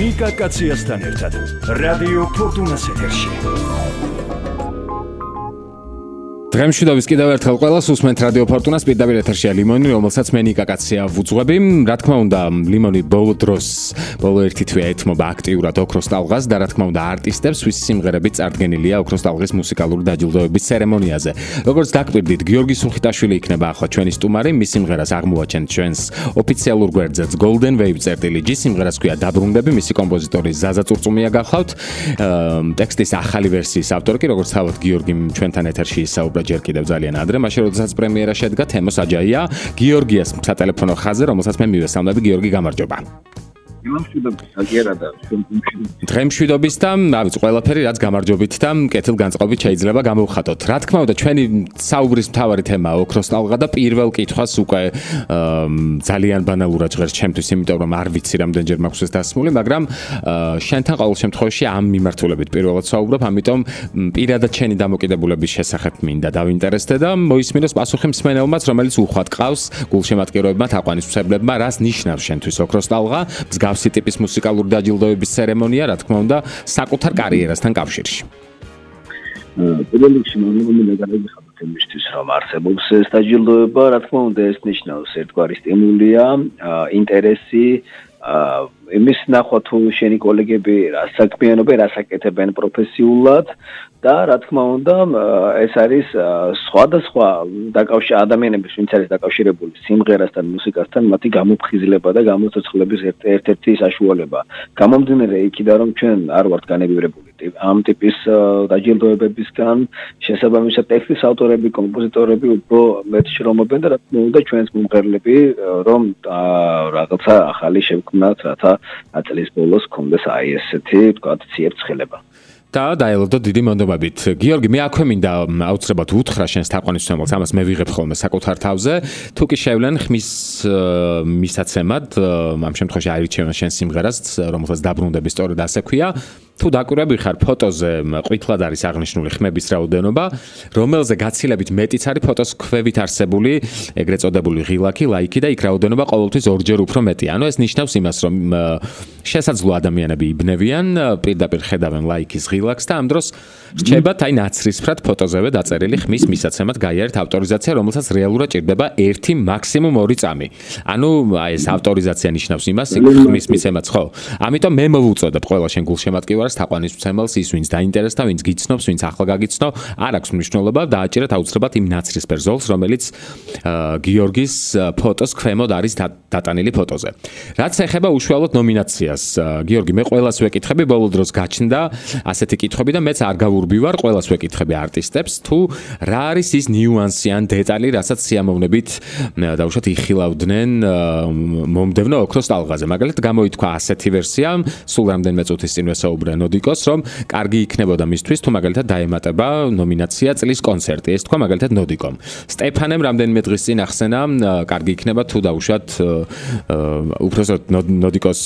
ნიკა კაციასთან ერთად რადიო ფორტუნას ეთერში. დღემშვიდობის კიდევ ერთხელ ყველას უსმენთ რადიო ფორტუნას პირდაპირ ეთერშია ლიმონი, რომელსაც მე ნიკა კაცია ვუძღვები. რა თქმა უნდა, ლიმონი ბოლო დროს, ბოლო ერთი თვეა ეთმობა აქტიურად ოქროს ტალღას და რა თქმა უნდა არტისტებს, ვისი სიმღერებიც წარდგენილია ოქროს ტალღის მუსიკალური დაჯილდოების ცერემონიაზე. როგორც დაკვირდით, გიორგი სულხიტაშვილი იქნება ახლა ჩვენი სტუმარი, მის სიმღერას აღმოვაჩენთ ჩვენს ოფიციალურ გვერდზეც Golden Wave წერტილი-G, სიმღერას ქვია დაბრუნდები, მისი კომპოზიტორი ზაზა წურწუმია გახლავთ. ტექსტის ახალი ვერსიის ავტორი კი როგორც თავად გიორგიმ ჩვენთან ეთერში ისაუბრა ჯერ კიდევ ძალიან ადრე, მაშინ როდესაც პრემიერა შედგა, თემო საჯაია გიორგიას სატელეფონო ხაზზე, რომელსაც მე მივესალმები. გიორგი, გამარჯობა. დღემშვიდობის და ავიც ყველაფერი რაც გამარჯვებით და კეთილგანწყობით შეიძლება გამოვხატოთ. რა თქმა უნდა, ჩვენი საუბრის მთავარი თემაა ოქროს ტალღა და პირველ კითხვას უკვე ძალიან ბანალურად ჟღერს ჩემთვის, იმიტომ რომ არ ვიცი რამდენჯერ მაქვს ეს დასმული, მაგრამ შენთან ყოველ შემთხვევაში ამ მიმართულებით პირველად საუბრობ, ამიტომ პირადად შენი დამოკიდებულების შესახებ მინდა დავინტერესდე და მოისმინოს პასუხი მსმენელმაც, რომელიც უხვად ყავს გულშემატკივრებმა, თაყვანისმცემლებმა, რას ნიშნავს შენთვის ოქროს ტალღა. მსგავსი ტიპის მუსიკალური დაჯილდოების ცერემონია, რა თქმა უნდა, საკუთარ კარიერასთან კავშირში. პირველ რიგში მომენტი გადაგიხადოთ იმისთვის, რომ არსებობს ეს დაჯილდოება, რა თქმა უნდა, ეს ნიშნავს ერთგვარი სტიმულია, ინტერესი, იმის ნახვა თუ შენი კოლეგები რა საქმიანობენ, რა საკეთებენ პროფესიულად და რა თქმა უნდა, ეს არის სხვადასხვა ადამიანების, ვინც არის დაკავშირებული სიმღერასთან, მუსიკასთან, მათი გამოფხიზლება და გამოცოცხლების ერთ-ერთი საშუალება. გამომდინარე იქიდან, რომ ჩვენ არ ვართ განებივრებული ამ ტიპის დაჯილდოებებისგან, შესაბამისად ტექსტის ავტორები, კომპოზიტორები უფრო მეტ შრომობენ და რა თქმა უნდა, ჩვენს მომღერლები, რომ რაღაცა ახალი შევქმნათ, რათა აწლის ბოლოს გქონდეს აი ესეთი, ვთქვათ, ციებ-ცხელება. და დაელოდო დიდი მონდომებით. გიორგი, მე აქვე მინდა აუცილებლად უთხრა შენს თაყვანისმცემელს, ამას მე ვიღებ ხოლმე საკუთარ თავზე. თუ კი შევლენ ხმის მისაცემად, ამ შემთხვევაში აირჩევენ შენს სიმღერას, რომელსაც დაბრუნდები სწორედ ასე ქვია. თუ დაკვირვები ხარ ფოტოზე, ყვითლად არის აღნიშნული ხმების რაოდენობა, რომელზე გაცილებით მეტიც არის ფოტოს ქვევით არსებული, ეგრეთ წოდებული ღილაკი, ლაიქი და იქ რაოდენობა ყოველთვის ორჯერ უფრო მეტია. ანუ ეს ნიშნავს იმას, რომ შესაძლოა ადამიანები იბნევიან, პირდაპირ ხედავენ ლაიქის ღილაკს და ამ დროს რჩებათ აი ნაცრისფრად ფოტოზევე დაწერილი ხმის მისაცემად გაიარეთ ავტორიზაცია, რომელსაც რეალურად ჭირდება 1 მაქსიმუმ 2 წამი. ანუ აი ეს ავტორიზაცია ნიშნავს იმას, ხმის მისცემაც ხო? ამიტომ მე მოვუწოდებ ყველა შენ გულშემატკივარს თაყვანისმცემელს, ის ვინც დაინტერესდა, ვინც გიცნობს, ვინც ახლა გაგიცნო, არ აქვს მნიშვნელობა, დააჭერეთ აუცილებლად იმ ნაცრისფერ ზოლს, რომელიც გიორგის ფოტოს ქვემოთ არის დატანილი ფოტოზე. რაც ეხება უშუალოდ ნომინაციას, გიორგი, მე ყველას ვეკითხები, ბოლო დროს გაჩნდა ასეთი კითხვები და მეც არ გავურბივარ, ყველას ვეკითხები არტისტებს, თუ რა არის ის ნიუანსი ან დეტალი, რასაც სიამოვნებით დაუშვათ იხილავდნენ მომდევნო ოქროს ტალღაზე. მაგალითად, გამოითქვა ასეთი ვერსია, სულ რამდენიმე წუთის წინ ვესაუბრე ნოდიკოს, რომ კარგი იქნებოდა მისთვის, თუ მაგალითად დაემატება ნომინაცია წლის კონცერტი. ეს თქვა მაგალითად ნოდიკომ. სტეფანემ რამდენიმე დღის წინ ახსენა, კარგი იქნება თუ დაუშვათ უბრალოდ ნოდიკოს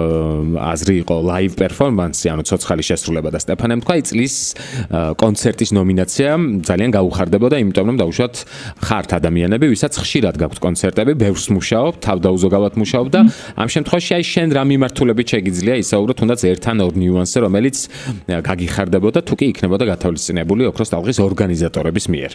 აზრი იყო live performance, ანუ ცოცხალი შესრულება და სტეფანემ თქვა, წლის კონცერტის ნომინაცია ძალიან გაუხარდებოდა, იმიტომ რომ დაუშვათ ხართ ადამიანები, ვისაც ხშირად გაქვთ კონცერტები, ბევრს მუშაობ, თავდაუზოგავად მუშაობ და ამ შემთხვევაში აი შენ რა მიმართულებით შეგიძლია ისაუბროთ, თუნდაც ერთ ან ორ ნიუანსზე, რომელიც გაგიხარდებოდა, თუ კი იქნებოდა გათვალისწინებული ოქროს ტალღის ორგანიზატორების მიერ.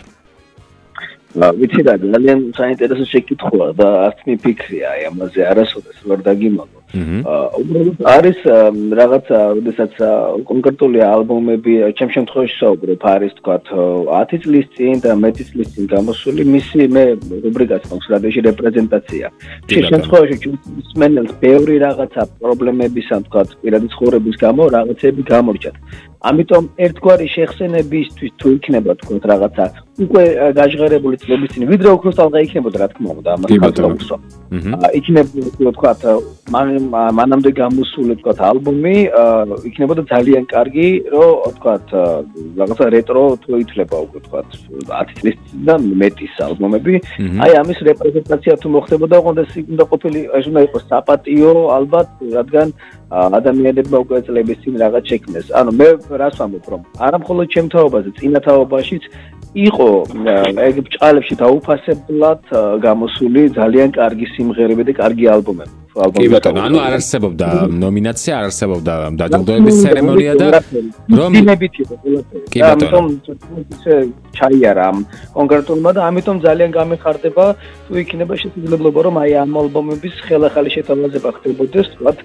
ვიცი რა, ძალიან საინტერესო შეკითხვაა და არც მიფიქრია აი ამაზე არასოდეს ვერ დაგიმალო. უბრალოდ არის რაღაცა, როდესაც კონკრეტული ალბომები, ჩემ შემთხვევაში საუბრობ, არის თქვათ 10 წლის წინ და მეტი წლის წინ გამოსული, მისი მე რუბრიკაც მაქვს რადიოში რეპრეზენტაცია. შენ შემთხვევაში მსმენელს ბევრი რაღაცა პრობლემების ან თქვათ პირადი ცხოვრების გამო რაღაცები გამორჩათ. ამიტომ ერთგვარი შეხსენებისთვის თუ იქნება თქვათ რაღაცა უკვე გაჟღერებული წლების წინ, ვიდრე ოქროს ტალღა იქნებოდა, რა თქმა უნდა, ამას ხალხს. იქნებოდა თქვათ მანამდე გამოსული თქვათ ალბომი, იქნებოდა ძალიან კარგი, რომ თქვათ რაღაცა რეტრო თუ ითვლება უკვე თქვათ 10 წლის წინ და მეტის ალბომები. აი ამის რეპრეზენტაცია თუ მოხდებოდა, უნდა ყოფილი, ეს უნდა იყოს საპატიო ალბათ, რადგან ადამიანებმა უკვე წლების წინ რაღაც შექმნეს. ანუ მე რას ვამბობ, რომ არა მხოლოდ ჩემ თაობაზე, წინა თაობაშიც იყო ეგ ბჭყალებში დაუფასებლად გამოსული ძალიან კარგი სიმღერები და კარგი ალბომები. კი ბატონო, ანუ არ არსებობდა ნომინაცია, არ არსებობდა დაჯილდოების ცერემონია და რომ დინებით იყო ყველაფერი. კი ბატონო. ამიტომ ჩაიარა ამ კონკრეტულმა და ამიტომ ძალიან გამიხარდება თუ იქნება შესაძლებლობა რომ აი ამ ალბომების ხელახალი შეთავაზება ხდებოდეს, თქვათ,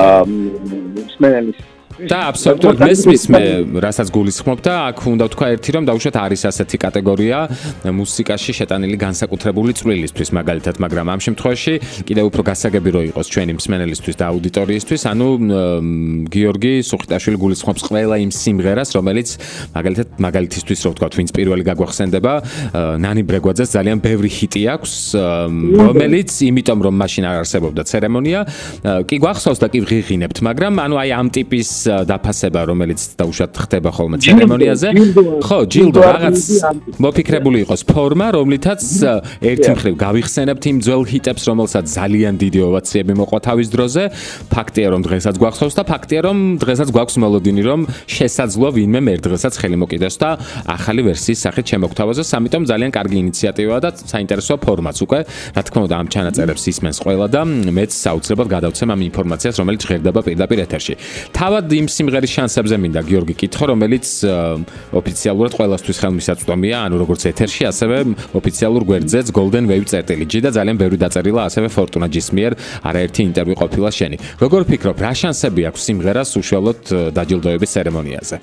მსმენელის და აბსოლუტურად მესმის მე რასაც გულისხმობ და აქ უნდა ვთქვა ერთი რომ დაუშვათ არის ასეთი კატეგორია მუსიკაში შეტანილი განსაკუთრებული წვლილისთვის მაგალითად, მაგრამ ამ შემთხვევაში კიდევ უფრო გასაგები რო იყოს ჩვენი მსმენელისთვის და აუდიტორიისთვის, ანუ გიორგი სუხიტაშვილი გულისხმობს ყველა იმ სიმღერას, რომელიც მაგალითისთვის რო ვთქვა, ვინც პირველი გაგვახსენდება, ნანი ბრეგვაძეს ძალიან ბევრი ჰიტი აქვს, რომელიც იმიტომ რომ მაშინ არ არსებობდა ცერემონია, კი გვახსოვს და კი ვღიღინებთ, მაგრამ ანუ აი ამ ტიპის დაფასება, რომელიც დაუშვათ ხდება ხოლმე ცერემონიაზე. ხო, ჯილდო რაღაც მოფიქრებული იყოს ფორმა, რომლითაც ერთი მხრივ გავიხსენებთ იმ ძველ ჰიტებს, რომელსაც ძალიან დიდი ოვაციები მოყვა თავის დროზე. ფაქტია, რომ დღესაც გვახსოვს და ფაქტია, რომ დღესაც გვაქვს მელოდინი, რომ შესაძლოა ვინმე մեր დღესაც ხელი მოკიდეს და ახალი ვერსიის სახით შემოგთავაზოს. ამიტომ ძალიან კარგი ინიციატივაა და საინტერესოა ფორმაც უკვე. რა თქმა უნდა, ამ ჩანაწერებს ისმენს ყველა და მეც საოცრებად გადავცემ ამ ინფორმაციას, რომელიც ჟღერდება პირდაპირ ეთერში. თავად იმ სიმღერის შანსებზე მინდა გიორგი კითხო, რომელიც ოფიციალურად ყველასთვის ხელმისაწვდომია, ანუ როგორც ეთერში, ასევე ოფიციალურ გვერდზეც Golden Wave წერტილი-G და ძალიან ბევრი დაწერილა ასევე Fortuna G-ის მიერ არაერთი ინტერვიუ ყოფილა შენი. როგორ ფიქრობ, რა შანსები აქვს სიმღერას უშუალოდ დაჯილდოების ცერემონიაზე?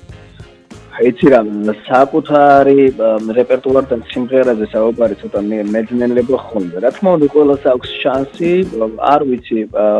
იცი რა, საკუთარი რეპერტუართან სიმღერაზე საუბარი ცოტა მეძნელება ხონდა. რა თქმა უნდა, ყველას აქვს შანსი, არ ვიცი,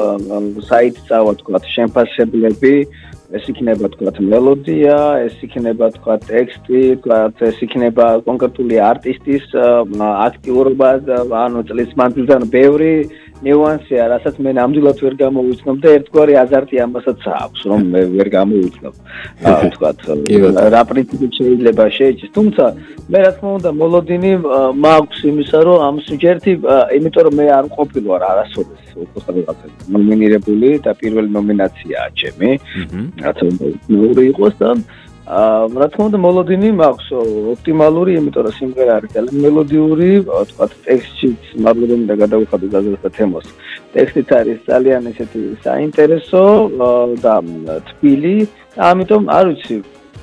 საით წავა თქვა შემფასებლები, ეს იქნება თქვა მელოდია, ეს იქნება თქვა ტექსტი, თქვა ეს იქნება კონკრეტული არტისტის აქტიურობა, ანუ წლის მანძილზე ბევრი ნიუანსია, რასაც მე ნამდვილად ვერ გამოვიცნობ და ერთგვარი აზარტი ამასაც აქვს, რომ მე ვერ გამოვიცნობ. თქვათ, რა პრინციპით შეიძლება შეიჭრას. თუმცა მე რა თქმა უნდა მოლოდინი მაქვს იმისა, რომ ამ სუჯეტი, იმიტომ რომ მე არ ყოფილი ვარ არასოდეს უყურებელთა ნომინირებული და პირველი ნომინაციაა ჩემი. რაც უნდა მეორე იყოს და რა თქმა უნდა მოლოდინი მაქვს ოპტიმალური, იმიტომ რომ სიმღერა არის ძალიან მელოდიური, თქვა ტექსტშიც მადლობა მინდა გადავიხადო გაზრდა თემას. ტექსტიც არის ძალიან ესეთი საინტერესო და თბილი, ამიტომ არ ვიცი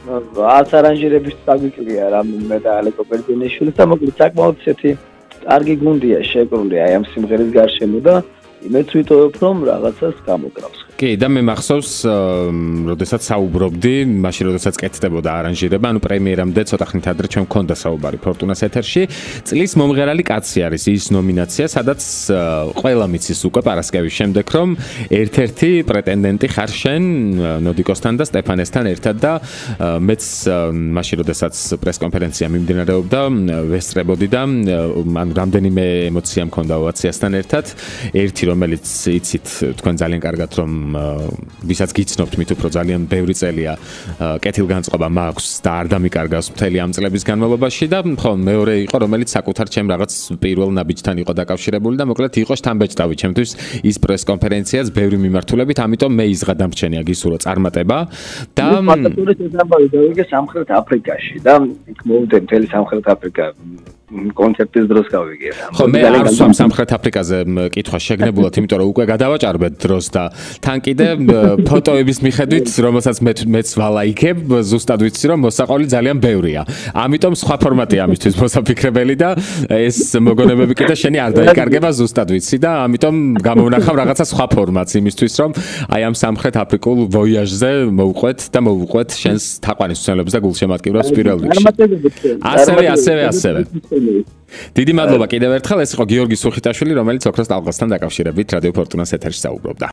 არც არანჟირების დაგვიკლია რამე და ალეკო ბერძენიშვილის და მოკლედ საკმაოდ ესეთი კარგი გუნდია შეკრული აი ამ სიმღერის გარშემო და იმეც ვიტოვებ რომ რაღაცას გამოგრავს. კი, და მე მახსოვს, როდესაც საუბრობდი, მაშინ როდესაც კეთდებოდა არანჟირება, ანუ პრემიერამდე ცოტა ხნით ადრე ჩვენ გქონდა საუბარი Fortuna-ს ეთერში. წლის მომღერალი კაცი არის ის ნომინაცია, სადაც ყველა მიცის უკვე პარასკევის შემდეგ, რომ ერთ-ერთი პრეტენდენტი ხარ შენ ნოდიკოსთან და სტეფანესთან ერთად და მეც მაშინ როდესაც პრესკონფერენცია მიმდინარეობდა, ვესწრებოდი და ანუ რამდენიმე ემოცია მქონდა ოვაციასთან ერთად. ერთი რომელიც იცით თქვენ ძალიან კარგად რომ ვისაც გიცნობთ მით უფრო ძალიან ბევრი წელია კეთილგანწყობა მაქვს და არ დამიკარგავს მთელი ამ წლების განმავლობაში და ხო მეორე იყო რომელიც საკუთარ ჩემ რაღაც პირველ ნაბიჯთან იყო დაკავშირებული და მოკლედ იყო შთამბეჭდავი ჩემთვის ის პრესკონფერენციაც ბევრი მიმართულებით, ამიტომ მე იზღა დამრჩენია გისურვო წარმატება და პატატურის ზამბავი დავიგე სამხრეთ აფრიკაში და იქ მოვიდე მთელი სამხრეთ აფრიკა კონცერტის დროს გავიგე. ხო, მე არ ვსვამ სამხრეთ აფრიკაზე კითხვა შეგნებულად, იმიტომ რომ უკვე გადავაჭარბეთ დროს და თან კიდე ფოტოების მიხედვით, რომელსაც მეც ვალაიქებ, ზუსტად ვიცი რომ მოსაყოლი ძალიან ბევრია. ამიტომ სხვა ფორმატია ამისთვის მოსაფიქრებელი და ეს მოგონებები კიდე შენი არ დაიკარგება ზუსტად ვიცი და ამიტომ გამოვნახავ რაღაცა სხვა ფორმატს იმისთვის რომ აი ამ სამხრეთ აფრიკულ ვოიაჟზე მოვუყვეთ და მოვუყვეთ შენს თაყვანისმცემლებს და გულშემატკივრებს პირველ რიგში. ასევე. დიდი მადლობა კიდევ ერთხელ, ეს იყო გიორგი სუხიტაშვილი, რომელიც ოქროს ტალღასთან დაკავშირებით რადიო Fortuna-ს ეთერში საუბრობდა.